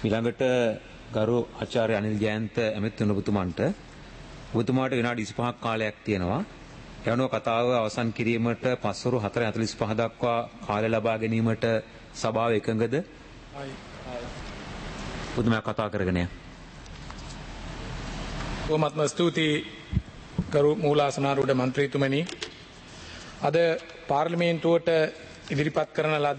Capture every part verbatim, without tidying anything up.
ඊළඟට ගරු ආචාර්ය අනිල් ජයන්ත ඇමෙත්තුන ඔබතුමන්ට ඔබතුමාට විනාඩි විසිපහක් කාලයක් තියෙනවා. ඒ අනුව කතාව අවසන් කිරීමට පස්වරු හතර හතළිස් පහ දක්වා කාලය ලබා ගැනීමට සභාව එකඟද? ඔබතුමා කතා කරගෙන යන්න. බොහොමත්ම ස්තුතියි ගරු මූලාසනාරූඪ මන්ත්‍රීතුමනි. අද පාර්ලිමේන්තුවට ඉදිරිපත් කරන ලද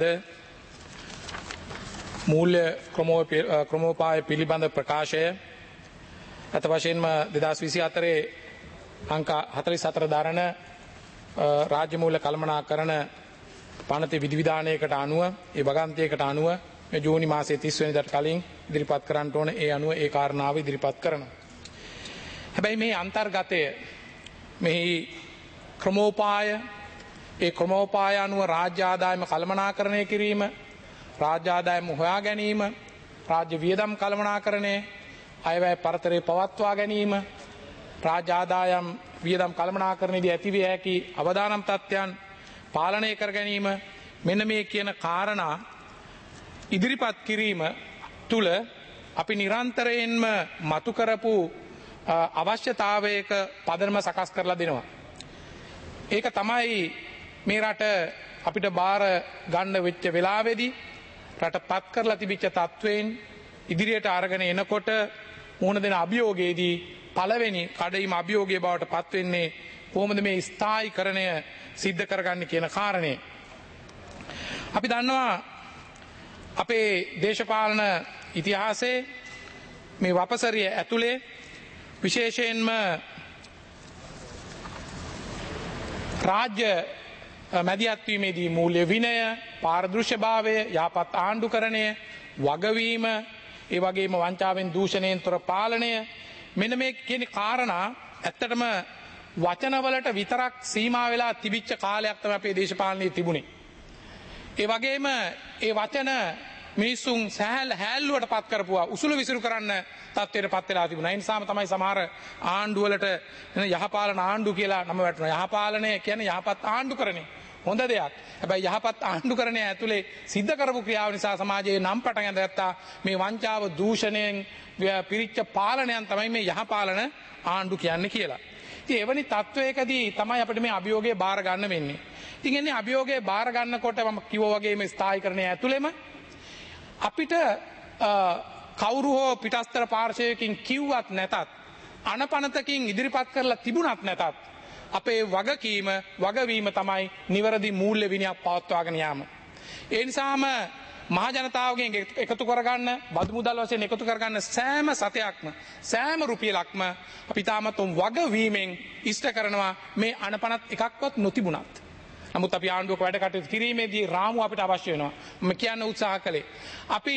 මූල්‍ය ක්‍රමෝපාය පිළිබඳ ප්‍රකාශය අත වශයෙන්ම දෙදහස් විසිහතරේ අංක හතළිස් හතර දරන රාජ්‍ය මූල්‍ය කළමනාකරන පනති විධිවිධානයකට අනුව ඒ වගන්තියකට අනුව මේ ජූනි මාසයේ තිස් වෙනිදාට කලින් ඉදිරිපත් කරන්නට ඕන. ඒ අනුව ඒ කාරණාව ඉදිරිපත් කරනවා. හැබැයි මේ අන්තර්ගතය මෙහි ක්‍රමෝපාය ඒ ක්‍රමෝපාය අනුව රාජ්‍ය ආදායම කළමනාකරණය කිරීම, රාජ්‍ය ආදායම හොයා ගැනීම, රාජ්‍ය වියදම් කළමනාකරණය, අයවැය පරතරය පවත්වා ගැනීම, රාජ්‍ය ආදායම් වියදම් කළමනාකරණයේදී ඇතිවිය හැකි අවදානම් තත්ත්වයන් පාලනය කර ගැනීම, මෙන්න මේ කියන කාරණා ඉදිරිපත් කිරීම තුළ අපි නිරන්තරයෙන්ම මතු කරපු අවශ්‍යතාවයක පදනම සකස් කරලා දෙනවා. ඒක තමයි මේ රට අපිට බාර ගන්න වෙච්ච වෙලාවේදී රට පත් කරලා තිබිච්ච තත්වයෙන් ඉදිරියට අරගෙන එනකොට මුහුණ දෙන අභියෝගයේදී පළවෙනි කඩයිම අභියෝගයේ බවට පත් වෙන්නේ කොහොමද මේ ස්ථායීකරණය සිද්ධ කරගන්නේ කියන කාරණේ. අපි දන්නවා අපේ දේශපාලන ඉතිහාසයේ මේ වපසරිය ඇතුලේ විශේෂයෙන්ම රාජ්‍ය මැදිහත්වීමේදී මූල්‍ය විනය, පාරදෘශ්‍යභාවය, යහපත් ආණ්ඩුකරණය, වගවීම, ඒ වගේම වංචාවෙන් දූෂණයෙන් තොර පාලනය, මෙන්න මේ කියන කාරණා ඇත්තටම වචනවලට විතරක් සීමා වෙලා තිබිච්ච කාලයක් තමයි අපේ දේශපාලනයේ තිබුණේ. ඒ වගේම ඒ වචන මිනිසුන් සෑහල් හැල්ලුවට පත් කරපුවා උසුළු විසිරු කරන්න තත්ත්වයට පත් වෙලා තිබුණා. ඒ නිසාම තමයි සමහර ආණ්ඩු වලට යහපාලන ආණ්ඩු කියලා නම වැටුණා. යහපාලනය කියන්නේ යහපත් ආණ්ඩුකරණය. හොඳ දෙයක්. හැබැයි යහපත් ආණ්ඩුකරණය ඇතුලේ සිද්ධ කරපු ක්‍රියාව නිසා සමාජයේ නම් පටන් ගත්තා මේ වංචාව දූෂණයෙන් පිරිච්ච පාලනයන් තමයි මේ යහපාලන ආණ්ඩු කියන්නේ කියලා. ඉතින් එවැනි තත්වයකදී තමයි අපිට මේ අභියෝගය බාර ගන්න වෙන්නේ. ඉතින් එන්නේ අභියෝගය බාර ගන්නකොට මම කිව්වා වගේ මේ ස්ථායීකරණය ඇතුළෙම අපිට කවුරු හෝ පිටස්තර පාර්ශවයකින් කිව්වත් නැතත්, අනපනතකින් ඉදිරිපත් කරලා තිබුණත් නැතත් අපේ වගකීම වගවීම තමයි නිවැරදි මූල්‍ය විනයක් පවත්වාගෙන යාම. ඒ නිසාම මහ ජනතාවගෙන් එකතු කරගන්න, බදු මුදල් වශයෙන් එකතු කරගන්න සෑම සතයක්ම, සෑම රුපියලක්ම අපි තාමත් වගවීමෙන් ඉෂ්ට කරනවා මේ අනපනත් එකක්වත් නොතිබුණත්. නමුත් අපි ආණ්ඩුවක වැඩ කටයුතු කිරීමේදී රාමුව අපිට අවශ්‍ය වෙනවා. මම කියන්න උත්සාහ කළේ අපි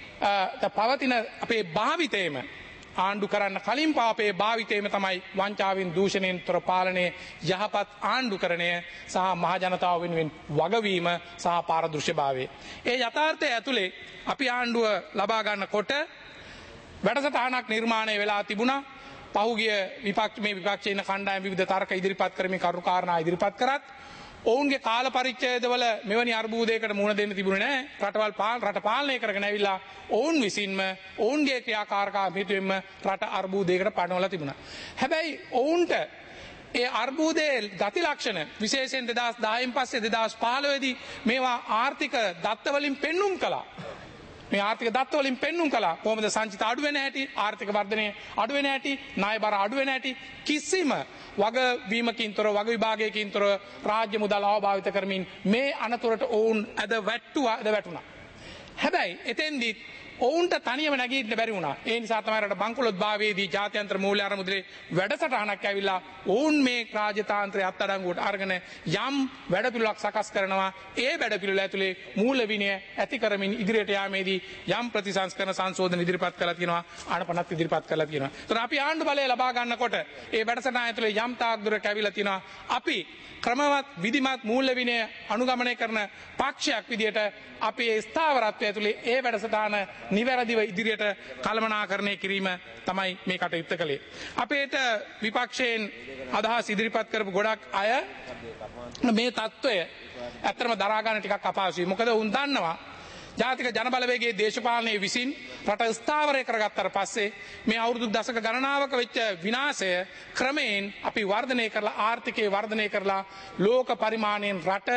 පවතින අපේ භාවිතේම ආණ්ඩු කරන්න කලින් පාපේ භාවිතේම තමයි වංචාවෙන් දූෂණයෙන් තොර පාලනයේ යහපත් ආණ්ඩුකරණය සහ මහ ජනතාව වෙනුවෙන් වගවීම සහ පාරදෘශ්‍යභාවය. ඒ යථාර්ථය ඇතුලේ අපි ආණ්ඩුව ලබා ගන්නකොට වැඩසටහනක් නිර්මාණය වෙලා තිබුණා. පහුගිය විපක්ෂ මේ විපක්ෂයේ ඉන්න කණ්ඩායම් විවිධ තර්ක ඉදිරිපත් කරමින් කරුණු කාරණා ඉදිරිපත් කරත් ඔවුන්ගේ කාල පරිච්ඡේදවල මෙවැනි අර්බුදයකට මුහුණ දෙන්න තිබුණේ නැහැ. රටවල් පාලන රට පාලනය කරගෙන ඇවිල්ලා ඔවුන් විසින්ම ඔවුන්ගේ ක්‍රියාකාරකම් හේතුවෙන්ම රට අර්බුදයකට පණවලා තිබුණා. හැබැයි ඔවුන්ට ඒ අර්බුදයේ ගති ලක්ෂණ විශේෂයෙන් දෙදහස් දහයෙන් පස්සේ දෙදහස් පහළොව දී මේවා ආර්ථික දත්ත වලින් පෙන්눔 කළා. මේ ආර්ථික දත්ත වලින් පෙන්눔 කළා. කොහොමද සංචිත අඩු වෙන හැටි, ආර්ථික වර්ධනය අඩු වෙන හැටි, ණය බර අඩු වෙන හැටි කිසිම වගවීමකින් තොර වග විභාගයකින් තොර රාජ්‍ය මුදල් අවභාවිත කරමින් මේ අනතුරට ඔවුන් අද වැට්ටුවා අද වැටුණා. හැබැයි එතෙන්දී ඔවුන්ට තනියම නැගීන්න බැරි වුණා. ඒ නිසා තමයි රට බංකොලොත් භාවයේදී ජාත්‍යන්තර මූල්‍ය අරමුදලේ වැඩසටහනක් ඇවිල්ලා ඔවුන් මේ රාජ්‍යතාන්ත්‍රය අත්අඩංගුවට අරගෙන යම් වැඩපිළිවෙලක් සකස් කරනවා. ඒ වැඩපිළිවෙල ඇතුලේ මූල්‍ය විනය ඇති කරමින් ඉදිරියට යාමේදී යම් ප්‍රතිසංස්කරණ සංශෝධන ඉදිරිපත් කරලා තියෙනවා, අනපනත් ඉදිරිපත් කරලා තියෙනවා. ඒතර අපි ආණ්ඩු බලය ලබා ගන්නකොට ඒ වැඩසටහන ඇතුලේ යම් තාක් දුරට ඇවිල්ලා තියෙනවා. අපි ක්‍රමවත් විධිමත් මූල්‍ය විනය අනුගමනය කරන පක්ෂයක් විදියට අපේ ස්ථාවරත්වය ඇතුලේ ඒ වැඩසටහන නිවැරදිව ඉදිරියට කළමනාකරණය කිරීම තමයි මේ කටයුත්ත කළේ. අපේට විපක්ෂයෙන් අදහස් ඉදිරිපත් කරපු ගොඩක් අය මේ තත්ත්වය ඇත්තටම දරා ගන්න ටිකක් අපහසුයි. මොකද උන් දන්නවා ජාතික ජනබලවේගයේ දේශපාලනයේ විසින් රට ස්ථාවරය කරගත්තට පස්සේ මේ අවුරුදු දශක ගණනාවක වෙච්ච විනාශය ක්‍රමයෙන් අපි වර්ධනය කරලා ආර්ථිකය වර්ධනය කරලා ලෝක පරිමාණයෙන් රට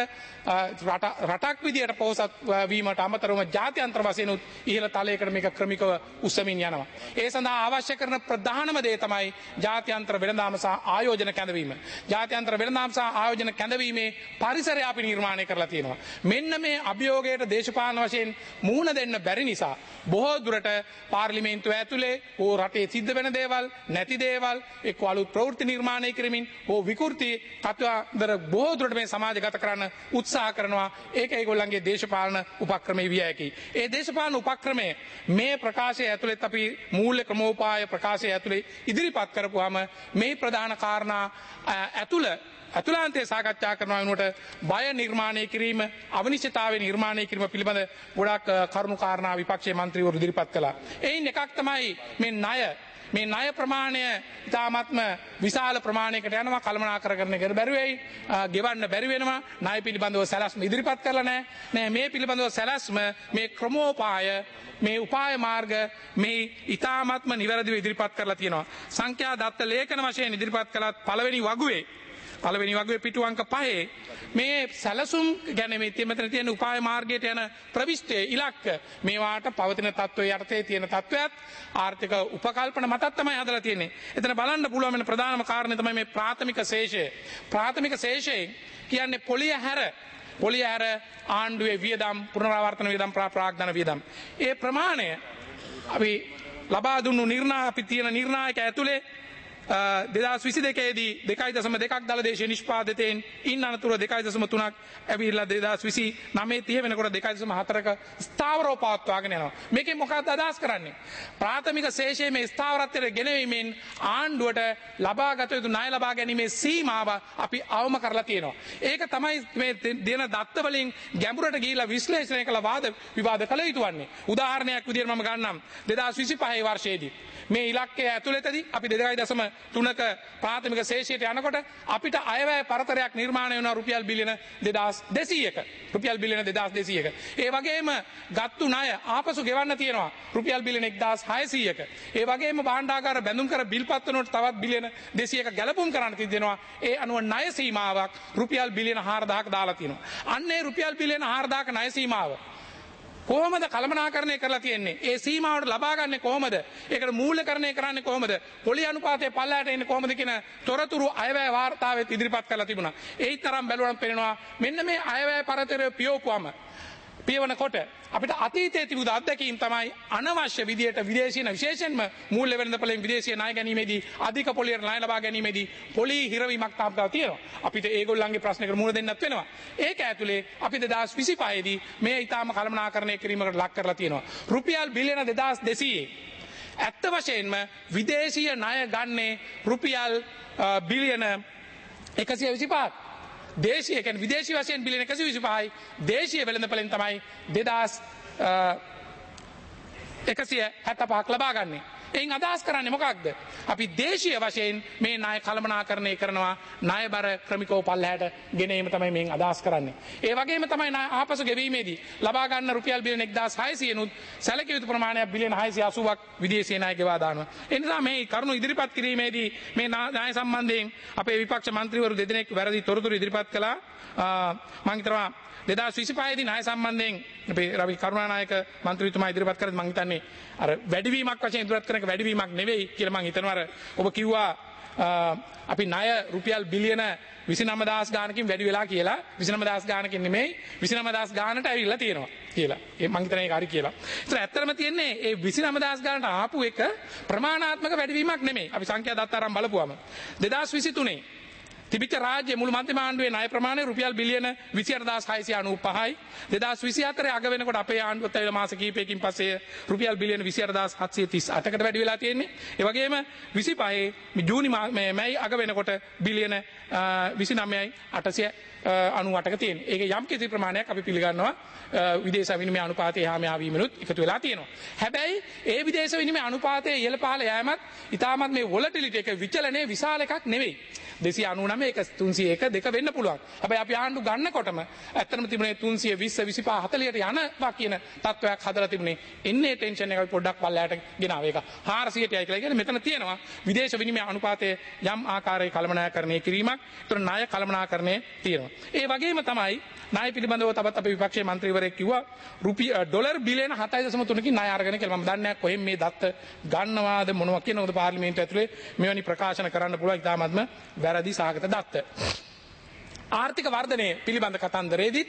රටක් විදියට පොහොසත් වීමට අමතරව ජාත්‍යන්තර වශයෙන් ඉහළ තලයකට මේක ක්‍රමිකව උස්සමින් යනවා. ඒ සඳහා අවශ්‍ය කරන ප්‍රධානම දේ තමයි ජාත්‍යන්තර වෙළඳාම සහ ආයෝජන කැඳවීම. ජාත්‍යන්තර වෙළඳාම සහ ආයෝජන කැඳවීමේ පරිසරය අපි නිර්මාණය කරලා තියෙනවා. මෙන්න මේ අභියෝගයට දේශපාලන වශයෙන් මුහුණ දෙන්න බැරි නිසා බොහෝ දුරට පාර්ලිමේන්තුව ඇතුලේ ඕ රටේ සිද්ධ වෙන දේවල් නැති දේවල් එක්ක අලුත් ප්‍රවෘත්ති නිර්මාණය කරමින් ඕ විකෘති කතාන්දර බොහෝ දුරට මේ සමාජගත කරන්න උත්සාහ කරනවා. ඒක ඒගොල්ලන්ගේ දේශපාලන උපක්‍රමයේ විය හැකියි. ඒ දේශපාලන උපක්‍රමය මේ ප්‍රකාශය ඇතුළත් අපි මූල්‍ය ක්‍රමෝපාය ප්‍රකාශය ඇතුලේ ඉදිරිපත් කරපුවාම මේ ප්‍රධාන කාරණා ඇතුළ අතුලාන්තයේ සාකච්ඡා කරනවා වෙනුවට බය නිර්මාණය කිරීම අවනිශ්චිතතාවය නිර්මාණය කිරීම පිළිබඳ ගොඩක් කරුණු කාරණා විපක්ෂයේ മന്ത്രിවරු ඉදිරිපත් කළා. එයින් එකක් තමයි මේ ණය මේ ණය ප්‍රමාණය ඉතාමත්ම විශාල ප්‍රමාණයකට යනවා කළමනාකරණය කර බැරි වෙයි ගෙවන්න බැරි වෙනවා ණය පිළිබඳව සැලැස්ම ඉදිරිපත් කරලා නැහැ. නෑ මේ පිළිබඳව සැලැස්ම මේ ක්‍රමෝපාය මේ උපාය මාර්ග මේ ඉතාමත්ම නිවැරදිව ඉදිරිපත් කරලා තියෙනවා. සංඛ්‍යා දත්ත ලේඛන වශයෙන් ඉදිරිපත් කළත් පළවෙනි වගුවේ පළවෙනි වගේ පිටු අංක පහේ මේ සැලසුම් ගැන මේ මෙතන තියෙන උපාය මාර්ගයට යන ප්‍රවිෂ්ඨයේ ඉලක්ක මේවාට පවතින තත්ත්වයේ යටතේ තියෙන තත්ත්වයක් ආර්ථික උපකල්පන මතත් තමයි හදලා තියෙන්නේ. එතන බලන්න පුළුවන් වෙන ප්‍රධානම කාරණේ තමයි මේ ප්‍රාථමික ශේෂය. ප්‍රාථමික ශේෂය කියන්නේ පොලිය හැර පොලිය හැර ආණ්ඩුවේ වියදම් පුනරාවර්තන වියදම් ප්‍රාග්ධන වියදම්. ඒ ප්‍රමාණය අපි ලබා දුන්නු නිර්ණායක අපි තියෙන නිර්ණායක ඇතුලේ දෙදස් විසි දෙකේදී දෙකයි දශම දෙකක් දළ දේශීය නිෂ්පාදිතයෙන් ඉන් අනතුරුව දෙකයි දශම තුනක් ඇවිල්ලා දෙදස් විසි නවය තිහ වෙනකොට දෙකයි දශම හතරක ස්ථාවරව පවත්වාගෙන යනවා. මේකෙන් මොකක්ද අදහස් කරන්නේ? ප්‍රාථමික ශේෂයේ මේ ස්ථාවරත්වයට ගෙනවීමෙන් ආණ්ඩුවට ලබාගත යුතු ණය ලබා ගැනීමේ සීමාව අපි අවම කරලා තියෙනවා. ඒක තමයි මේ දෙන දත්ත වලින් ගැඹුරට ගිහිලා විශ්ලේෂණය කළ වාද විවාද කළ යුතු වන්නේ. උදාහරණයක් විදිහට මම ගන්නම් දෙදස් විසි පහේ වර්ෂයේදී මේ ඉලක්කය ඇතුළතදී අපි දෙකයි දශම තුනක ප්‍රාථමික ශේෂයට යනකොට අපිට අයවැය පරතරයක් නිර්මාණය වෙනවා රුපියල් බිලියන දෙදාස් දෙසීයක රුපියල් බිලියන දෙදාස් දෙසීයක. ඒ වගේම ගත්තු ණය ආපසු ගෙවන්න තියෙනවා රුපියල් බිලියන එක්දාස් හයසීයක. ඒ වගේම භාණ්ඩාගාර බැඳුම් කර බිල්පත් වලට තවත් බිලියන දෙසීයක ගැලපුම් කරන්න තියනවා. ඒ අනුව ණය සීමාවක් රුපියල් බිලියන හාරදහක දාලා තියෙනවා. අන්න ඒ රුපියල් බිලියන හාරදහක ණය සීමාව කොහොමද කළමනාකරණය කරලා තියෙන්නේ? ඒ සීමාවට ලබා ගන්න කොහොමද? ඒකට මූල්‍යකරණය කරන්නේ කොහොමද? පොලි අනුපාතයේ පල්ලයට එන්නේ කොහොමද කියන තොරතුරු අයවැය වාර්තාවෙත් ඉදිරිපත් කරලා තිබුණා. ඒ තරම් බැලුවම පේනවා මෙන්න මේ අයවැය පරතරය පියවපුවම පියවනකොට අපිට අතීතයේ තිබුණු අත්දැකීම් තමයි අනවශ්‍ය විදියට විදේශීය විශේෂයෙන්ම මූල්‍ය වෙළඳපොලෙන් විදේශීය ණය ගැනීමේදී අධික පොලියට ණය ලබා ගැනීමේදී පොලි හිරවීමක් තාපතාව තියෙනවා. අපිට ඒගොල්ලන්ගේ ප්‍රශ්නකට මුහුණ දෙන්නත් වෙනවා. ඒක ඇතුලේ අපි දෙදස් විසි පහේ දී මේ ඊටාම කළමනාකරණය කිරීමකට ලක් කරලා තියෙනවා. රුපියල් බිලියන දෙදාස් දෙසීය ඇත්ත වශයෙන්ම විදේශීය ණය ගන්නේ රුපියල් බිලියන එකසිය විසිපහක්. දේශීය කියන්නේ විදේශී වශයෙන් බිලියන එකසිය විසිපහයි දේශීය වෙළඳපොලෙන් තමයි දෙදාස් එකසිය හැත්තෑපහක් ලබා ගන්නේ. එයින් අදහස් කරන්නේ මොකක්ද? අපි දේශීය වශයෙන් මේ ණය කළමනාකරණය කරනවා ණයබර ක්‍රමිකව පල්ලහැට ගෙන ඒම තමයි මේන් අදහස් කරන්නේ. ඒ වගේම තමයි ආපසු ගෙවීමේදී ලබා ගන්න රුපියල් බිලියන එක්දාස් හයසීය නුත් සැලකිය යුතු ප්‍රමාණයක් බිලියන හයසිය අසූවක් විදේශීය ණය ගෙවා දානවා. ඒ නිසා මේ කරුණු ඉදිරිපත් කිරීමේදී මේ ණය සම්බන්ධයෙන් අපේ විපක්ෂ මන්ත්‍රීවරු දෙදෙනෙක් වැරදි තොරතුරු ඉදිරිපත් කළා. මම හිතනවා දෙදස් විසි පහේ දී ණය සම්බන්ධයෙන් අපේ රවි කරුණානායක මන්ත්‍රීතුමා ඉදිරිපත් කරද්දී මම හිතන්නේ අර වැඩිවීමක් වශයෙන් ඉදිරිපත් කරන එක වැඩිවීමක් නෙවෙයි කියලා මම හිතනවා. අර ඔබ කිව්වා අපි ණය රුපියල් බිලියන විසිනම දහස් ගානකින් වැඩි වෙලා කියලා. විසිනම දහස් ගානකින් නෙමෙයි විසිනම දහස් ගානට ඇවිල්ලා තියෙනවා කියලා. ඒ මම හිතන්නේ ඒක හරි කියලා. ඒතර ඇත්තටම තියෙන්නේ ඒ විසිනම දහස් ගානට ආපු එක ප්‍රමාණාත්මක වැඩිවීමක් නෙමෙයි. අපි සංඛ්‍යා දත්ත අරන් බලපුවම දෙදස් විසි තුනේ තිබිච්ච රාජ්‍ය මුළු මන්ත්‍රී ආණ්ඩුවේ ණය ප්‍රමාණය රුපියල් බිලියන විසි අට දහස් හයසිය අනූපහයි. දෙදස් විසි හතරේ අග වෙනකොට අපේ ආණ්ඩුවත් ඇවිල්ලා මාස කිහිපයකින් පස්සේ රුපියල් බිලියන විසි අට දහස් හත්සිය තිස් අටකට වැඩි වෙලා තියෙන්නේ. ඒ වගේම විසි පහේ ජූනි මේ මැයි අග වෙනකොට බිලියන විසිනමයයි අටසිය අනූඅටක තියෙන්නේ. ඒක යම් කිසි ප්‍රමාණයක් අපි පිළිගන්නවා විදේශ විනිමය අනුපාතයේ එහා මෙහා වීමනුත් එකතු වෙලා තියෙනවා. හැබැයි ඒ විදේශ විනිමය අනුපාතයේ ඉහළ පහළ යෑමත් ඉතාමත් මේ වොලටිලිටි එක විචලනයේ විශාල එකක් නෙවෙයි. දෙසිය අනූනමය එක තුන්සිය එක දෙක වෙන්න පුළුවන්. හැබැයි අපි ආණ්ඩු ගන්නකොටම ඇත්තටම තිබුණේ තුන්සිය විස්ස විසිපහ හතලියට යනවා කියන තත්වයක් හදලා තිබුණේ. එන්නේ ටෙන්ෂන් එක පොඩ්ඩක් පල්ලයට ගෙනාව එක. හාරසියටයි කියලා කියන්නේ මෙතන තියෙනවා විදේශ විනිමය අනුපාතයේ යම් ආකාරයක කළමනාකරණය කිරීමක්. ඒතර ණය කළමනාකරණය තියෙනවා. ඒ වගේම තමයි ණය පිළිබඳව තවත් අපේ විපක්ෂයේ മന്ത്രിවරයෙක් කිව්වා රුපියල් ඩොලර් බිලියන හතයි දශම තුනකින් ණය අරගෙන කියලා. මම දන්නේ නැහැ කොහෙන් මේ දත්ත ගන්නවාද මොනවා කියනවද පාර්ලිමේන්තුව ඇතුලේ මෙවැනි ප්‍රකාශන කරන්න පුළුවන් ඉතාමත්ම වැරදි සාගත දත්ත. ආර්ථික වර්ධනය පිළිබඳ කතන්දරයේදීත්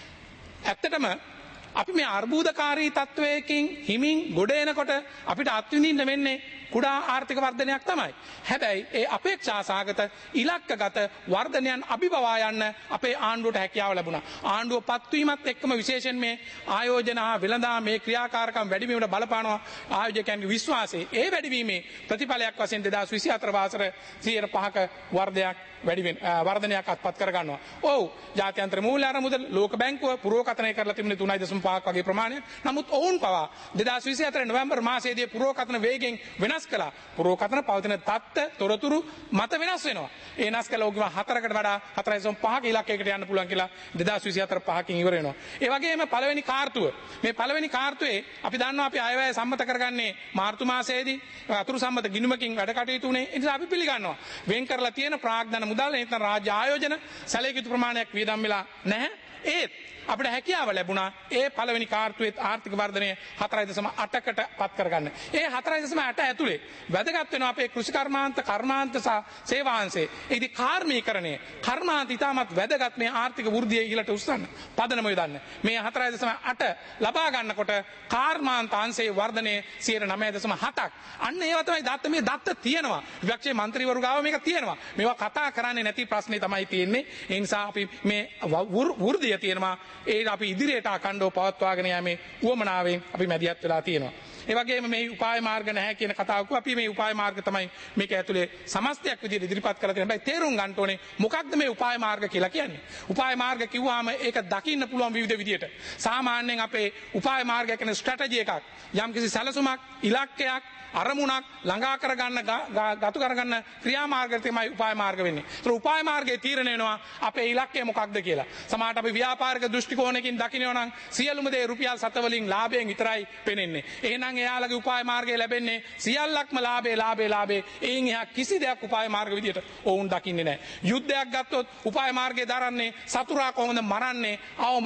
ඇත්තටම අපි මේ අර්බුදකාරී තත්වයකින් හිමින් ගොඩ එනකොට අපිට අත්විඳින්න වෙන්නේ කුඩා ආර්ථික වර්ධනයක් තමයි. හැබැයි ඒ අපේක්ෂා සහගත ඉලක්කගත වර්ධනයන් අභිබවා යන්න අපේ ආණ්ඩුවට හැකියාව ලැබුණා. ආණ්ඩුව පත්වීමත් එක්කම විශේෂයෙන් මේ ආයෝජන හා වෙළඳාම් මේ ක්‍රියාකාරකම් වැඩිවීමට බලපානවා ආයෝජකයන්ගේ විශ්වාසය. ඒ වැඩිවීමේ ප්‍රතිඵලයක් වශයෙන් දෙදාස් විසි හතර වසර සියයට පහක වර්ධනයක් වැඩි වෙන වර්ධනයක් අත්පත් කර ගන්නවා. ඔව් ජාත්‍යන්තර මූල්‍ය අරමුදල ලෝක බැංකුව පුරෝකථනය කරලා තිබුණේ තුනයි දශම පහක් වගේ ප්‍රමාණයක්. නමුත් ඔවුන් පවා දෙදාස් විසි හතර නොවැම්බර් මාසයේදී පුරෝකථන වේගෙන් වෙනස් කළා. පුරෝකථන පවතින තත්ත්ව තොරතුරු මත වෙනස් වෙනවා. ඒ වෙනස් කළා ඔගම හතරකට වඩා හතරයි දශම පහක ඉලක්කයකට යන්න පුළුවන් කියලා දෙදාස් විසි හතර පහකින් ඉවර වෙනවා. ඒ වගේම පළවෙනි කාර්තුව මේ පළවෙනි කාර්තුවේ අපි දන්නවා අපි අයවැය සම්මත කරගන්නේ මාර්තු මාසයේදී අතුරු සම්මත ගිණුමකින් වැඩ කටයුතු උනේ. ඒ නිසා අපි පිළිගන්නවා. වෙන් කරලා තියෙන ප්‍රාග්ධන මුදල් නැත්නම් රාජ්‍ය ආයෝජන සැලකිය යුතු ප්‍රමාණයක් වියදම් වෙලා නැහැ. ඒත් අපිට හැකියාව ලැබුණා ඒ පළවෙනි කාර්තුවේ ආර්ථික වර්ධනය හතරයි දශම අටකට පත් කරගන්න. ඒ හතරයි දශම අට ඇතුලේ වැදගත් වෙනවා අපේ කෘෂි කර්මාන්ත කර්මාන්ත සහ සේවාංශේ. ඒදි කාර්මීකරණය කර්මාන්ත ඉතාමත් වැදගත් මේ ආර්ථික වෘද්ධිය ඉහළට උස්සන්න. පදනම යොදන්න. මේ හතරයි දශම අට ලබා ගන්නකොට කාර්මාන්ත අංශයේ වර්ධනය සියයට නවය දශම හතක්. අන්න ඒවා තමයි දත්ත මේ දත්ත තියෙනවා. විපක්ෂයේ മന്ത്രിවරු ගාව මේක තියෙනවා. මේවා කතා කරන්නේ නැති ප්‍රශ්නේ තමයි තියෙන්නේ. ඒ නිසා අපි මේ වෘද්ධිය තියෙනවා. ඒ අපි ඉදිරියට අකණ්ඩව පවත්වාගෙන යෑමේ උවමනාවෙන් අපි මැදිහත් වෙලා තියෙනවා. ඒ වගේම මේ උපාය මාර්ග නැහැ කියන කතාවක අපි මේ උපාය මාර්ග තමයි මේක ඇතුලේ සමස්තයක් විදිහට ඉදිරිපත් කරලා තියෙනවා. හැබැයි තේරුම් ගන්න ඕනේ මොකක්ද මේ උපාය මාර්ග කියලා කියන්නේ. උපාය මාර්ග කිව්වහම ඒක දකින්න පුළුවන් විවිධ විදිහට. සාමාන්‍යයෙන් අපේ උපාය මාර්ගය කියන්නේ ස්ට්‍රැටජි එකක්. යම්කිසි සැලසුමක්, ඉලක්කයක්, අරමුණක් ළඟා කරගන්න ගතු කරගන්න ක්‍රියාමාර්ග තමයි උපාය මාර්ග වෙන්නේ. ඒතර උපාය මාර්ගයේ තීරණය වෙනවා අපේ ඉලක්කය මොකක්ද කියලා. සමහරට අපි ව්‍යාපාරික දෘෂ්ටි කෝණයකින් දකිනවා නම් සියලුම දේ රුපියල් සත වලින් ලාභයෙන් විතරයි පෙනෙන්නේ. එහෙනම් එයාලගේ උපාය මාර්ගය ලැබෙන්නේ සියල්ලක්ම ලාභේ ලාභේ ලාභේ. එයින් එහා කිසි දෙයක් උපාය මාර්ග විදියට ඕවුන් දකින්නේ නැහැ. යුද්ධයක් ගත්තොත් උපාය මාර්ගය දරන්නේ සතුරා කොහොමද මරන්නේ අවම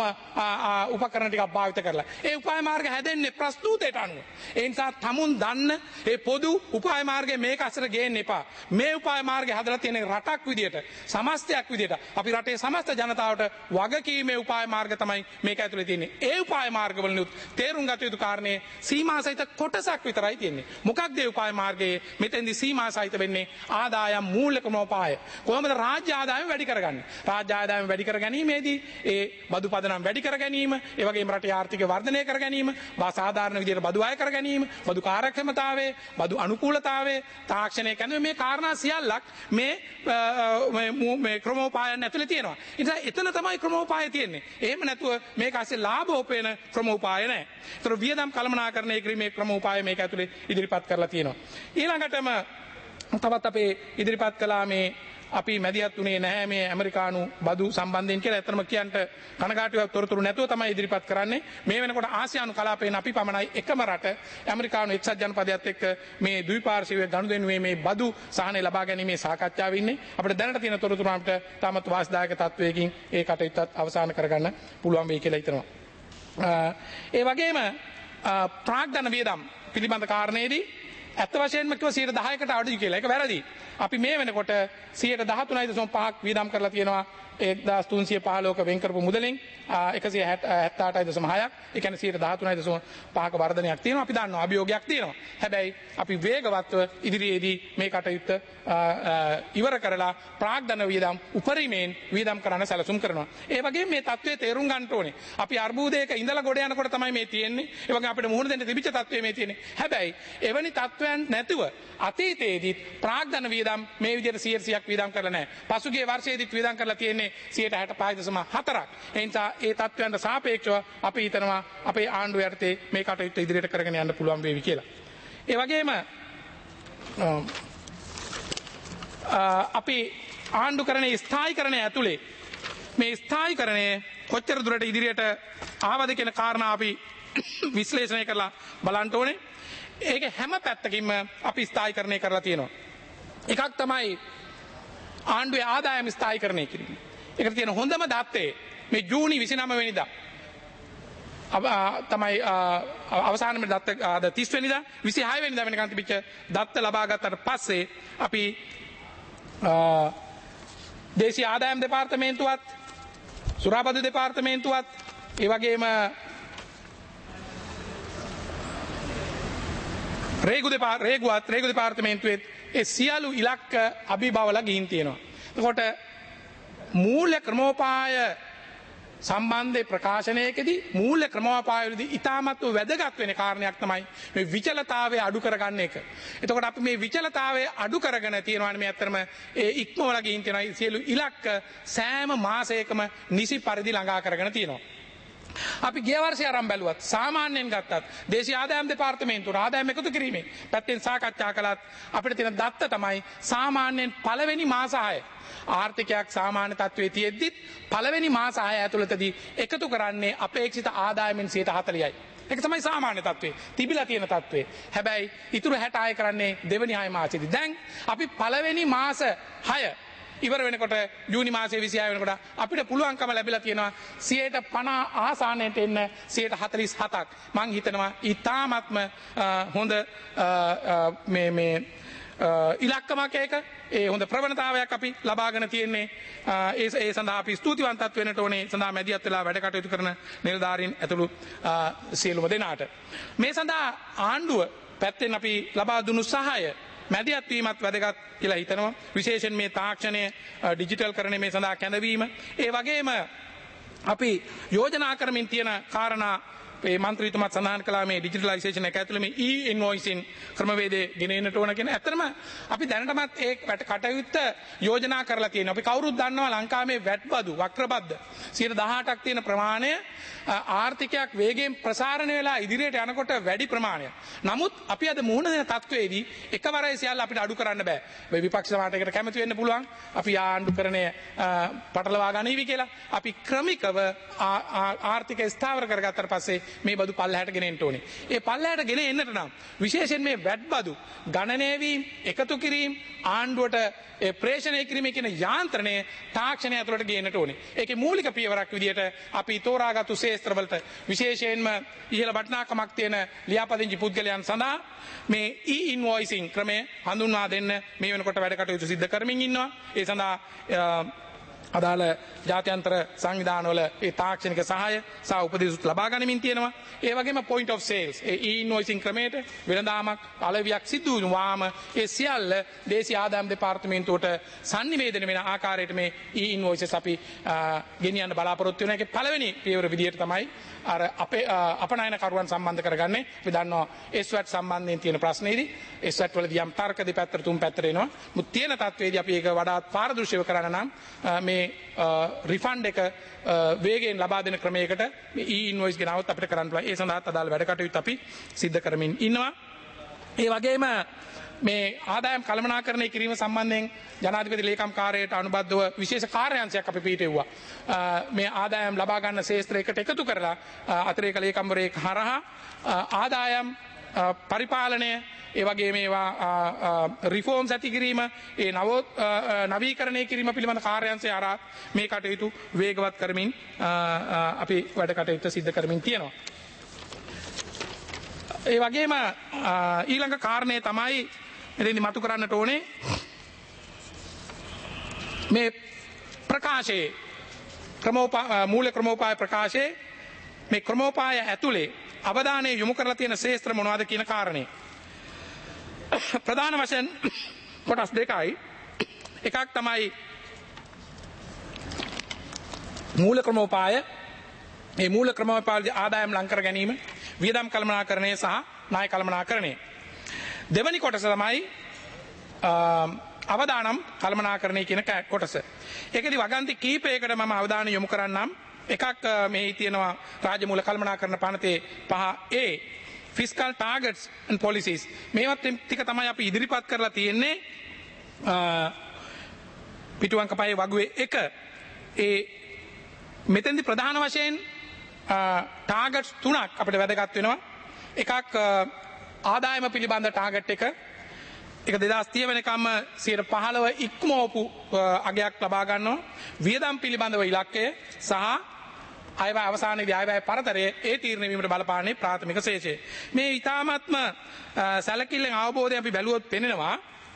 උපකරණ ටිකක් භාවිත කරලා. ඒ උපාය මාර්ග හැදෙන්නේ ප්‍රස්තුතයට අනුව. ඒ නිසා tamun දන්න ඒ පොදු උපාය මාර්ගය මේක අසර ගේන්න එපා. මේ උපාය මාර්ගය හදලා තියෙන රටක් විදියට සමස්තයක් විදියට අපි රටේ සමස්ත ජනතාවට වගකීමේ උපාය මාර්ග තමයි මේක ඇතුලේ තියෙන්නේ. ඒ උපාය මාර්ගවලුත් තේරුම් ගත යුතු කාරණේ සීමා සහිත කොටසක් විතරයි තියෙන්නේ. මොකක්ද ඒ උපාය මාර්ගයේ මෙතෙන්දි සීමා සහිත වෙන්නේ ආදායම් මූලිකම උපාය. කොහොමද රාජ්‍ය ආදායම වැඩි කරගන්නේ? රාජ්‍ය ආදායම වැඩි කර ගැනීමේදී ඒ බදු පදනම් වැඩි කර ගැනීම, ඒ වගේම රටේ ආර්ථික වර්ධනය කර ගැනීම, සාධාරණ විදියට බදු අය කර ගැනීම, බදු කාර්යක්ෂමතාවය, බදු අනුකූලතාවය, තාක්ෂණය කියන්නේ මේ කාරණා සියල්ලක් මේ මේ ක්‍රමෝපායන් ඇතුලේ තියෙනවා. ඉතින් එතන තමයි ක්‍රමෝපාය තියෙන්නේ. එහෙම නැතුව මේක ඇස්සේ ලාභ උපයන ක්‍රමෝපාය නැහැ. ඒතර වියදම් කළමනාකරණය කිරීමේ ක්‍රමෝපාය මේක ඇතුලේ ඉදිරිපත් කරලා තියෙනවා. ඊළඟටම තවත් අපේ ඉදිරිපත් කළා මේ අපි මැදිහත් උනේ නැහැ මේ ඇමරිකානු බදු සම්බන්ධයෙන් කියලා. ඇත්තම කියන්න කනගාටුවක් තොරතුරු නැතුව තමයි ඉදිරිපත් කරන්නේ. මේ වෙනකොට ආසියානු කලාපයෙන් අපි පමණයි එකම රට ඇමරිකානු එක්සත් ජනපදයත් එක්ක මේ ද්විපාර්ශ්වීය ගනුදෙනුවේ මේ බදු සහනය ලබා ගැනීමේ සාකච්ඡාවේ ඉන්නේ. අපිට දැනට තියෙන තොරතුරු අපිට තාමත් වාසිදායක තත්වයකින් ඒ කටයුත්තත් අවසන් කරගන්න පුළුවන් වෙයි කියලා හිතනවා. ඒ වගේම ප්‍රාග්ධන වියදම් පිළිබඳ කාරණේදී ඇත්ත වශයෙන්ම කිව්ව සියයට දහයකට අඩුයි කියලා. ඒක වැරදි. අපි මේ වෙනකොට සියයට දහතුනයි දශම පහක් වියදම් කරලා තියෙනවා එක්දාස් තුන්සිය පහළොවක වෙන් කරපු මුදලින් එකසිය හැත්තෑ අටයි දශම හයක්. ඒ කියන්නේ සියයට දහතුනයි දශම පහක වර්ධනයක් තියෙනවා. අපි දන්නවා අභියෝගයක් තියෙනවා. හැබැයි අපි වේගවත්ව ඉදිරියේදී මේ කටයුත්ත ඉවර කරලා ප්‍රාග්ධන වියදම් උපරිමයෙන් වියදම් කරන්න සැලසුම් කරනවා. ඒ වගේම මේ තත්ත්වයේ තේරුම් ගන්න ඕනේ. අපි අර්බුදයක ඉඳලා ගොඩ යනකොට තමයි මේ තියෙන්නේ. ඒ වගේම අපිට මුහුණ දෙන්න තිබිච්ච තත්ත්වයේ මේ තියෙන්නේ. හැබැයි එවැනි තත්ත්වයන් නැතුව අතීතයේදී ප්‍රාග්ධන වියදම් මේ විදිහට සියයට සියයක් වියදම් කරලා නැහැ. පසුගිය වර්ෂයේදීත් වියදම් කරලා තියෙන්නේ සියයට හැටපහයි දශම හතරක්. ඒ නිසා ඒ තත්ත්වයන්ට සාපේක්ෂව අපි හිතනවා අපේ ආණ්ඩුව යටතේ මේ කටයුත්ත ඉදිරියට කරගෙන යන්න පුළුවන් වේවි කියලා. ඒ වගේම අපි ආණ්ඩුකරණයේ ස්ථායීකරණය ඇතුලේ මේ ස්ථායීකරණය කොච්චර දුරට ඉදිරියට ආවද කියන කාරණා අපි විශ්ලේෂණය කරලා බලන්න ඕනේ. ඒක හැම පැත්තකින්ම අපි ස්ථායීකරණය කරලා තියෙනවා. එකක් තමයි ආණ්ඩුවේ ආදායම ස්ථායීකරණය කිරීම. ඒකට තියෙන හොඳම දත්තේ මේ ජූනි විසිනම වෙනිදා තමයි අවසානම දත්ත අද තිස් වෙනිදා විසිහය වෙනිදා වෙනකන් තිබිච්ච දත්ත ලබා ගත්තට පස්සේ අපි දේශීය ආදායම් දෙපාර්තමේන්තුවත් සුරාබදු දෙපාර්තමේන්තුවත් ඒ වගේම රේගු දෙපා රේගුවත් රේගු දෙපාර්තමේන්තුවේ ඒ සියලු ඉලක්ක අභිබවලා ගිහින් තියෙනවා. එතකොට මූල්‍ය ක්‍රමෝපාය සම්බන්ධ ප්‍රකාශනයකදී මූල්‍ය ක්‍රමෝපායවලදී ඉතාමත්ව වැදගත් වෙන කාරණයක් තමයි මේ විචලතාවය අඩු කරගන්න එක. එතකොට අපි මේ විචලතාවය අඩු කරගෙන තියෙනවානේ මේ අතරම ඒ ඉක්මවලා ගිහින් තියෙනවා සියලු ඉලක්ක සෑම මාසයකම නිසි පරිදි ළඟා කරගෙන තියෙනවා. අපි ගිය වර්ෂය ආරම්භ බැලුවත් සාමාන්‍යයෙන් ගත්තත් දේශීය ආදායම් දෙපාර්තමේන්තුව ආදායම් එකතු කිරීමේ පැත්තෙන් සාකච්ඡා කළත් අපිට තියෙන දත්ත තමයි සාමාන්‍යයෙන් පළවෙනි මාස හය ආර්ථිකයක් සාමාන්‍ය තත්ත්වයේ තියෙද්දිත් පළවෙනි මාස හය ඇතුළතදී එකතු කරන්නේ අපේක්ෂිත ආදායමෙන් සියයට හතළිහයි. ඒක තමයි සාමාන්‍ය තත්ත්වය. තිබිලා තියෙන තත්ත්වය. හැබැයි ඉතුරු හැටහය කරන්නේ දෙවෙනි හය මාසෙදී. දැන් අපි පළවෙනි මාස හය ඉවර වෙනකොට ජූනි මාසයේ විසිහය වෙනකොට අපිට පුළුවන්කම ලැබිලා තියෙනවා සියයට පනහ ආසන්නයට එන්න සියයට හතළිස් හතක්. මං හිතනවා ඊටාත්ම හොඳ මේ මේ ඉලක්කමක් එක ඒ හොඳ ප්‍රවණතාවයක් අපි ලබාගෙන තියෙන්නේ. ඒ ඒ සඳහා අපි ස්තුතිවන්තත් වෙන්නට ඕනේ. සඳහා මැදිහත් වෙලා වැඩ කටයුතු කරන නිලධාරීන් ඇතුළු සියලුම දෙනාට. මේ සඳහා ආණ්ඩුව පැත්තෙන් අපි ලබා දුන්නු සහාය මැදිහත් වීමත් වැදගත් කියලා හිතනවා. විශේෂයෙන් මේ තාක්ෂණය ඩිජිටල් කරන මේ සඳහා කැඳවීම. ඒ වගේම අපි යෝජනා කරමින් තියෙන කාරණා ඒ මන්ත්‍රීතුමත් සඳහන් කළා මේ ඩිජිටලයිසේෂන් එක ඇතුළේ මේ ඊ ඉන්වොයිසින් ක්‍රමවේදය ගෙන එන්නට ඕන කියන. ඇත්තටම අපි දැනටමත් ඒ කටයුත්ත යෝජනා කරලා තියෙනවා. අපි කවුරුත් දන්නවා ලංකාවේ වැට් බදු වක්‍රබද්ද සියයට දහඅටක් තියෙන ප්‍රමාණය ආර්ථිකයක් වේගයෙන් ප්‍රසාරණය වෙලා ඉදිරියට යනකොට වැඩි ප්‍රමාණයක්. නමුත් අපි අද මුහුණ දෙන තත්ත්වයේදී එකවරයි සියල්ල අපිට අඩු කරන්න බෑ. මේ විපක්ෂ සමාජයකට කැමති වෙන්න පුළුවන්. අපි ආණ්ඩුකරණය පටලවා ගනිවි කියලා. අපි ක්‍රමිකව ආර්ථික ස්ථාවර කරගත්තට පස්සේ මේ බදු පල්ලහැට ගෙන එන්න ඕනේ. ඒ පල්ලහැට ගෙන එන්නට නම් විශේෂයෙන් මේ වැට් බදු ගණනය වීම, එකතු කිරීම, ආණ්ඩුවට ඒ ප්‍රේෂණය කිරීම කියන යාන්ත්‍රණය තාක්ෂණය ඇතුළට ගේන්නට ඕනේ. ඒකේ මූලික පියවරක් විදියට අපි තෝරාගත්තු ශේත්‍රවලට විශේෂයෙන්ම ඉහළ වටිනාකමක් තියෙන ලියාපදිංචි පුද්ගලයන් සඳහා මේ ඊ ඉන්වොයිසින් ක්‍රමය හඳුන්වා දෙන්න මේ වෙනකොට වැඩ කටයුතු සිදු කරමින් ඉන්නවා. ඒ සඳහා අදාළ ජාත්‍යන්තර සංවිධානවල ඒ තාක්ෂණික සහාය සහ උපදෙස් ලබා ගනිමින් තියෙනවා. ඒ වගේම point of sales A e-invoicing ක්‍රමයට වෙළඳාමක් අලවියක් සිදු වුණාම ඒ සියල්ල දේශීය ආදායම් දෙපාර්තමේන්තුවට sannivedana වෙන ආකාරයට මේ e-invoices අපි ගෙනියන්න බලාපොරොත්තු වෙන එකේ පළවෙනි පියවර විදියට තමයි අර අපේ අපනයනකරුවන් සම්බන්ධ කරගන්නේ. අපි දන්නවා S W A T සම්බන්ධයෙන් තියෙන ප්‍රශ්නේදී S W A T වලදී යම් තර්ක දෙපැත්තට තුන් පැත්තට එනවා. මුත් තියෙන තත්ත්වයේදී අපි ඒක වඩාත් පාරදර්ශීව කරන්න නම් මේ රිෆන්ඩ් එක වේගයෙන් ලබා දෙන ක්‍රමයකට මේ e-invoice ගෙනවොත් අපිට කරන්න පුළුවන්. ඒ සඳහා අදාළ වැඩ කටයුතු අපි සිද්ධ කරමින් ඉන්නවා. ඒ වගේම මේ ආදායම් කළමනාකරණය කිරීම සම්බන්ධයෙන් ජනාධිපති ලේකම් කාර්යයට අනුබද්ධව විශේෂ කාර්යාංශයක් අපි පිහිටෙව්වා. මේ ආදායම් ලබා ගන්න ශේත්‍රයකට එකතු කරලා අතිරේක ලේකම්වරයෙක් හරහා ආදායම් පරිපාලනය ඒ වගේ මේවා රිෆෝම්ස් ඇති කිරීම ඒ නව නවීකරණය කිරීම පිළිබඳ කාර්යාංශය ආරා මේ කටයුතු වේගවත් කරමින් අපි වැඩ කටයුතු සිද්ධ කරමින් තියෙනවා. ඒ වගේම ඊළඟ කාරණය තමයි මෙතෙන්දි මතු කරන්නට ඕනේ මේ ප්‍රකාශයේ ක්‍රමෝපාය මූල ක්‍රමෝපාය ප්‍රකාශයේ මේ ක්‍රමෝපාය ඇතුලේ අවධානය යොමු කරලා තියෙන ශේත්‍ර මොනවද කියන කාරණේ ප්‍රධාන වශයෙන් කොටස් දෙකයි. එකක් තමයි මූල ක්‍රමෝපාය. මේ මූල ක්‍රමෝපායදී ආදායම් ලං කර ගැනීම, වියදම් කළමනාකරණය සහ ණය කළමනාකරණය. දෙවැනි කොටස තමයි අවදානම් කළමනාකරණය කියන කොටස. ඒකෙදි වගන්ති කීපයකට මම අවධානය යොමු කරන්නම්. එකක් මේ තියෙනවා රාජ්‍ය මූල කළමනාකරණ පනතේ පහ A fiscal targets and policies. මේවත් ටික තමයි අපි ඉදිරිපත් කරලා තියෙන්නේ පිටුවංක පහේ වගුවේ එක ඒ මෙතෙන්දි ප්‍රධාන වශයෙන් ටාගට්ස් තුනක් අපිට වැදගත් වෙනවා. එකක් ආදායම පිළිබඳ ටාගට් එක. ඒක දෙදාස් තිහ වෙනකම්ම සියයට පහළොව ඉක්මවපු අගයක් ලබා ගන්නවා. වියදම් පිළිබඳව ඉලක්කය සහ අයවැය අවසානයේදී අයවැය පරතරය ඒ තීරණය වීමට බලපාන්නේ ප්‍රාථමික ශේෂය. මේ ඊ타ත්ම සැලකිල්ලෙන් අවබෝධයෙන් අපි බැලුවොත් පෙනෙනවා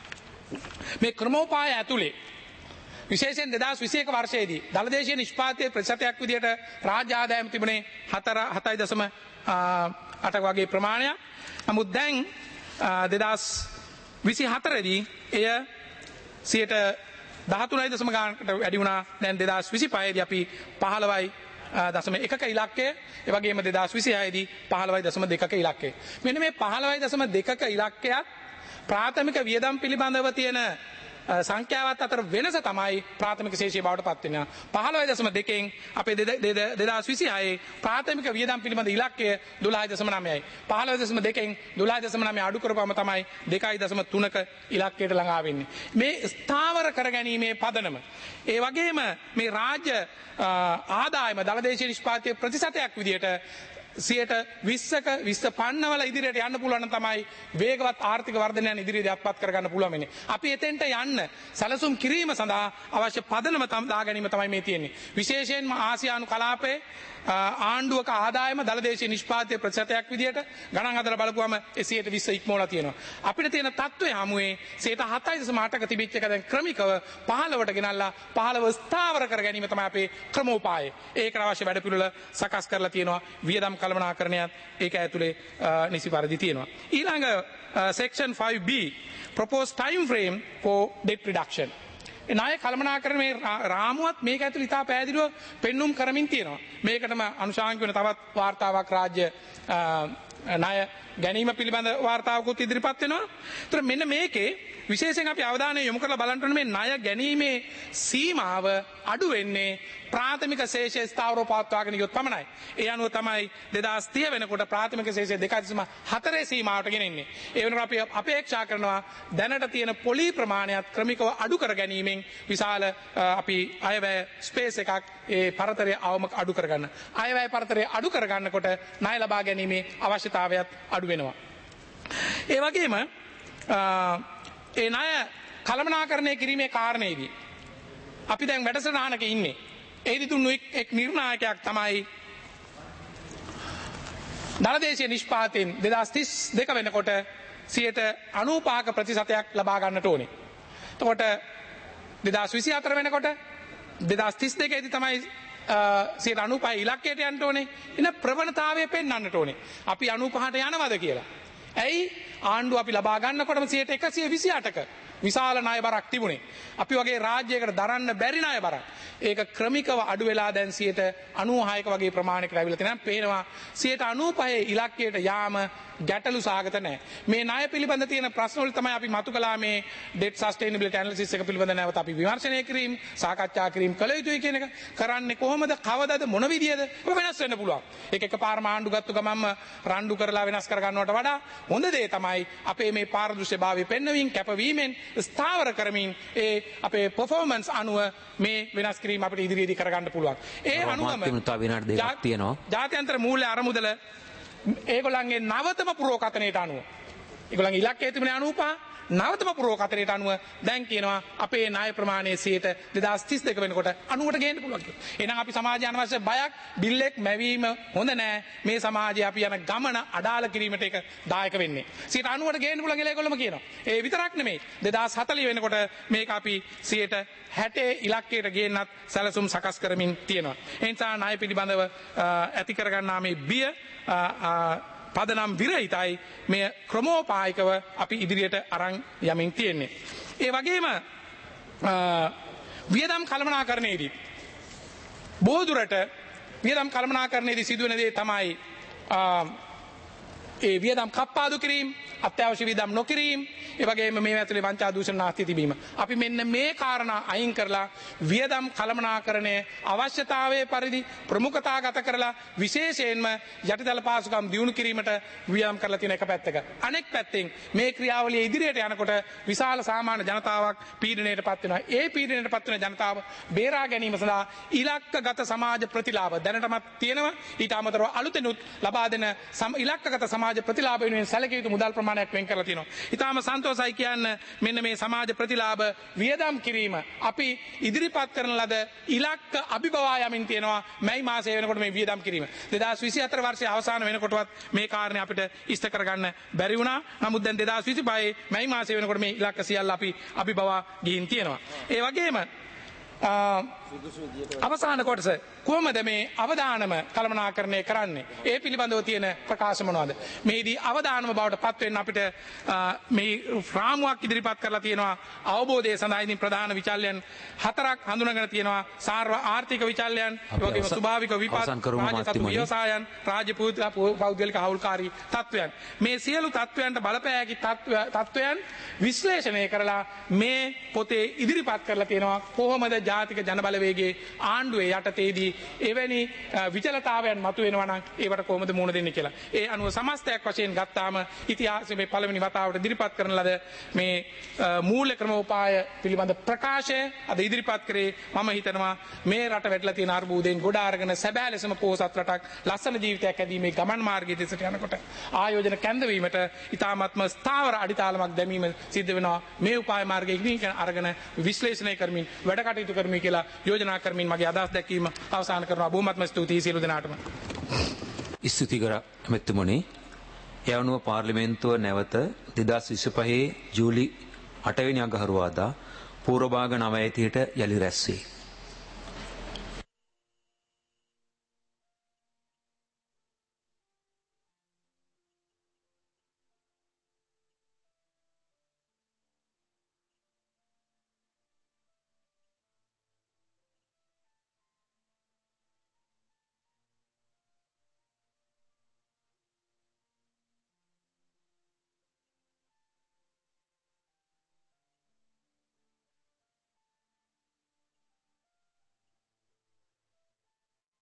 මේ ක්‍රමෝපාය ඇතුලේ විශේෂයෙන් දෙදාස් විසිඑක වර්ෂයේදී දළදේශීය නිෂ්පාදනයේ ප්‍රතිශතයක් විදිහට රාජ්‍ය ආදායම තිබුණේ හතයි දශම අට වගේ ප්‍රමාණයක්. නමුත් දැන් දෙදාස් විසිහතර දී එය සියයට දහතුනයි දශම ගානකට වැඩි වුණා. දැන් දෙදාස් විසිපහ දී අපි පහළොවයි දශම එකක ඉලක්කය, ඒ වගේම දෙදාස් විසිහය දී පහළොවයි දශම දෙකක ඉලක්කය. මෙන්න මේ පහළොවයි දශම දෙකක ඉලක්කයක් ප්‍රාථමික වියදම් පිළිබඳව තියෙන සංඛ්‍යාවත් අතර වෙනස තමයි ප්‍රාථමික ශේෂය බවට පත් වෙනවා. පහළොවයි දශම දෙකෙන් අපේ දෙදාස් විසිහයේ ප්‍රාථමික වියදම් පිළිබඳ ඉලක්කය දොළහයි දශම නවයයි. පහළොවයි දශම දෙකෙන් දොළහයි දශම නවය අඩු කරපුවම තමයි දෙකයි දශම තුනක ඉලක්කයට ළඟා වෙන්නේ. මේ ස්ථාවර කරගැනීමේ පදනම. ඒ වගේම මේ රාජ්‍ය ආදායම දළදේශීය නිෂ්පාදනයේ ප්‍රතිශතයක් විදිහට සියයට විස්සක විස්ස පන්නවල ඉදිරියට යන්න පුළුවන් තමයි වේගවත් ආර්ථික වර්ධනයන් ඉදිරියට අත්පත් කරගන්න පුළුවන් වෙන්නේ. අපි එතෙන්ට යන්න සැලසුම් කිරීම සඳහා අවශ්‍ය පදනම දා ගැනීම තමයි මේ තියෙන්නේ. විශේෂයෙන්ම ආසියානු කලාපයේ ආණ්ඩුවක ආදායම දළදේශීය නිෂ්පාදනයේ ප්‍රතිශතයක් විදිහට ගණන් හදලා බලපුවම සියයට විස්ස ඉක්මවලා තියෙනවා. අපිට තියෙන තත්ත්වය හමුවේ සියයට හතයි දශම අටක තිබිච්ච එක දැන් ක්‍රමිකව පහළොවට ගෙනල්ලා පහළොව ස්ථාවර කර ගැනීම තමයි අපේ ක්‍රමෝපාය. ඒකට අවශ්‍ය වැඩපිළිවෙල සකස් කරලා තියෙනවා. වියදම් කළමනාකරණයත් ඒක ඇතුලේ නිසි පරිදි තියෙනවා. ඊළඟ section five B proposed time frame for debt reduction. ණය කළමනාකරණයේ රාමුවත් මේක ඇතුළේ ඉතා පැහැදිලිව පෙන්눔 කරමින් තියෙනවා. මේකටම අනුශාංගික වෙන තවත් වාර්තාවක් රාජ්‍ය ණය ගැනීම පිළිබඳ වාර්තාවකුත් ඉදිරිපත් වෙනවා. ඒතර මෙන්න මේකේ විශේෂයෙන් අපි අවධානය යොමු කරලා බලන්න ඕනේ මේ ණය ගැනීමේ සීමාව අඩු වෙන්නේ ප්‍රාථමික ශේෂය ස්ථාවරව පවත්වාගෙන ගියොත් පමණයි. ඒ අනුව තමයි දෙදාස් තිහ වෙනකොට ප්‍රාථමික ශේෂය දෙකයි දශම හතරේ සීමාවට ගෙනෙන්නේ. ඒ වෙනකොට අපි අපේක්ෂා කරනවා දැනට තියෙන පොලි ප්‍රමාණයත් ක්‍රමිකව අඩු කර ගැනීමෙන් විශාල අපි අයවැය ස්පේස් එකක් ඒ පරතරය අවම අඩු කරගන්න. අයවැය පරතරය අඩු කරගන්නකොට ණය ලබා ගැනීමේ අවශ්‍යතාවයත් අඩු වෙනවා. ඒ වගේම ඒ ණය කළමනාකරණය කිරීමේ කාරණේදී අපි දැන් වැඩසටහනක ඉන්නේ. ඒදි තුන් එක් නිර්ණායකයක් තමයි දළදේශීය නිෂ්පාදනයෙන් දෙදාස් තිස් දෙක වෙනකොට සියයට අනූපහක ප්‍රතිශතයක් ලබා ගන්නට ඕනේ. එතකොට දෙදාස් විසිහතර වෙනකොට දෙදාස් තිස් දෙකේදී තමයි සියයට අනූපහ ඉලක්කයට යන්න ඕනේ. එන ප්‍රවණතාවය පෙන්වන්නට ඕනේ. අපි අනූපහට යනවද කියලා. ඇයි ආණ්ඩුව අපි ලබා ගන්නකොටම සියයට එකසිය විසිඅටක විශාල ණය බරක් තිබුණේ. අපි වගේ රාජ්‍යයකට දරන්න බැරි ණය බරක්. ඒක ක්‍රමිකව අඩු වෙලා දැන් සියයට අනූහයක වගේ ප්‍රමාණයකට ඇවිල්ලා තියෙනවා. පේනවා සියයට අනූපහේ ඉලක්කයට යාම ගැටලු සහගත නැහැ. මේ ණය පිළිබඳ තියෙන ප්‍රශ්න වල තමයි අපි මතු කළා මේ debt sustainability analysis එක පිළිබඳ නැවත අපි විමර්ශනය කිරීම, සාකච්ඡා කිරීම කළ යුතුයි කියන එක. කරන්නේ කොහොමද, කවදද, මොන විදියද? ඔබ වෙනස් වෙන්න පුළුවන්. ඒක එකපාරම ආණ්ඩු ගත්ත ගමන්ම රණ්ඩු කරලා වෙනස් කර ගන්නවට වඩා හොඳ දේ තමයි අපේ මේ පාරදෘශ්‍යභාවය පෙන්වීම, කැපවීමෙන් ස්ථාවර කරමින් ඒ අපේ performance අනුව මේ වෙනස් කිරීම අපිට ඉදිරියේදී කරගන්න පුළුවන්. ඒ අනුවම විනාඩි දෙකක් තියෙනවා. ජාත්‍යන්තර මූල්‍ය අරමුදල ඒගොල්ලන්ගේ නවතම පුරෝකථනයට අනුව ඒගොල්ලන්ගේ ඉලක්කය තිබුණේ අනූපහ නවතම පුරෝකථනයට අනුව දැන් කියනවා අපේ ණය ප්‍රමාණය සියයට දෙදාස් තිස් දෙක වෙනකොට අනූවට ගේන්න පුළුවන් කියලා. එහෙනම් අපි සමාජය අනවශ්‍ය බයක්, බිල්ලෙක් මැවීම හොඳ නෑ. මේ සමාජයේ අපි යන ගමන අඩාල කිරීමට ඒක දායක වෙන්නේ. සියයට අනූවට ගේන්න පුළුවන් කියලා ඒගොල්ලොම කියනවා. ඒ විතරක් නෙමෙයි. දෙදාස් හතළිහ වෙනකොට මේක අපි සියයට හැටේ ඉලක්කයට ගේන්නත් සැලසුම් සකස් කරමින් තියෙනවා. ඒ නිසා ණය පිළිබඳව ඇති කරගන්නා මේ බිය පදනම් විරහිතයි. මේ ක්‍රමෝපායිකව අපි ඉදිරියට අරන් යමින් තියෙන්නේ. ඒ වගේම වියදම් කළමනාකරණයේදී බොහෝ දුරට වියදම් කළමනාකරණයේදී සිදුවෙන දේ තමයි ඒ වියදම් කප්පාදු කිරීම, අත්‍යවශ්‍ය වියදම් නොකිරීම, ඒ වගේම මේ ඇතුලේ වංචා දූෂණ නාස්ති තිබීම. අපි මෙන්න මේ කාරණා අයින් කරලා වියදම් කළමනාකරණය අවශ්‍යතාවයේ පරිදි ප්‍රමුඛතාගත කරලා විශේෂයෙන්ම යටිතල පාසුකම් දියුණු කිරීමට වියදම් කරලා තියෙන එක පැත්තක. අනෙක් පැත්තෙන් මේ ක්‍රියාවලිය ඉදිරියට යනකොට විශාල සාමාන්‍ය ජනතාවක් පීඩනයට පත් වෙනවා. ඒ පීඩනයට පත් වෙන ජනතාව බේරා ගැනීම සඳහා ඉලක්කගත සමාජ ප්‍රතිලාභ දැනටමත් තියෙනවා. ඊට අමතරව අලුතෙනුත් ලබා දෙන ඉලක්කගත සමාජ ප්‍රතිලාභ වෙනුවෙන් සැලකිය යුතු මුදල් ප්‍රමාණයක් වෙන් කරලා තියෙනවා. ඊටාම සන්තෝෂයි කියන්න මෙන්න මේ සමාජ ප්‍රතිලාභ වියදම් කිරීම අපි ඉදිරිපත් කරන ලද ඉලක්ක අභිබවා යමින් තියෙනවා. මැයි මාසයේ වෙනකොට මේ වියදම් කිරීම දෙදාස් විසිහතර වර්ෂයේ අවසාන වෙනකොටවත් මේ කාරණේ අපිට ඉෂ්ට කරගන්න බැරි වුණා. නමුත් දැන් දෙදාස් විසිපහේ මැයි මාසයේ වෙනකොට මේ ඉලක්ක සියල්ල අපි අභිබවා ගිහින් තියෙනවා. ඒ වගේම අවසාන කොටස කොහොමද මේ අවදානම කළමනාකරණය කරන්නේ? ඒ පිළිබඳව තියෙන ප්‍රකාශ මොනවද? මේදී අවදානම බවට පත් වෙන්න අපිට මේ රාමුවක් ඉදිරිපත් කරලා තියෙනවා. අවබෝධය සඳහා ඉතින් ප්‍රධාන විචල්යන් හතරක් හඳුනාගෙන තියෙනවා. සාර්ව ආර්ථික විචල්යන්, ඒ වගේම ස්වභාවික විපත්, රාජ්‍ය ව්‍යවසායන්, රාජ්‍ය පෞද්ගලික හවුල්කාරී තත්වයන්. මේ සියලු තත්වයන්ට බලපෑ හැකි තත්වයන් විශ්ලේෂණය කරලා මේ පොතේ ඉදිරිපත් කරලා තියෙනවා. කොහොමද ජාතික ජනබලවේගයේ ආණ්ඩුවේ යටතේදී එවැනි විචලතාවයන් මතුවෙනවා නම් ඒවට කොහොමද මුහුණ දෙන්නේ කියලා. ඒ අනුව සමස්තයක් වශයෙන් ගත්තාම ඉතිහාසයේ මේ පළවෙනි වතාවට ඉදිරිපත් කරන ලද මේ මූල්‍ය ක්‍රමෝපාය පිළිබඳ ප්‍රකාශය අද ඉදිරිපත් කරේ මම හිතනවා මේ රට වැටලා තියෙන අර්බුදයෙන් ගොඩ අරගෙන සැබෑ ලෙසම පොහොසත් රටක් ලස්සන ජීවිතයක් ඇදීමේ ගමන් මාර්ගයේ දෙසට යනකොට ආයෝජන කැඳවීමට ඉතාමත්ම ස්ථාවර අඩිතාලමක් දැමීම සිද්ධ වෙනවා. මේ උපාය මාර්ගයේ ඉක්මනින් අරගෙන විශ්ලේෂණය කරමින් වැඩ කටයුතු කරමින් කියලා යෝජනා කරමින් මගේ අදහස් දැක්වීම අවසන් කරනවා. බොහොමත්ම ස්තුතියි සියලු දෙනාටම. ස්තුති කර මෙතුමනි. ඒ අනුව පාර්ලිමේන්තුව නැවත දෙදාස් විසිපහේ ජූලි අටවෙනි අඟහරුවාදා පූර්ව භාග නවය තිහට යලි රැස් වේ.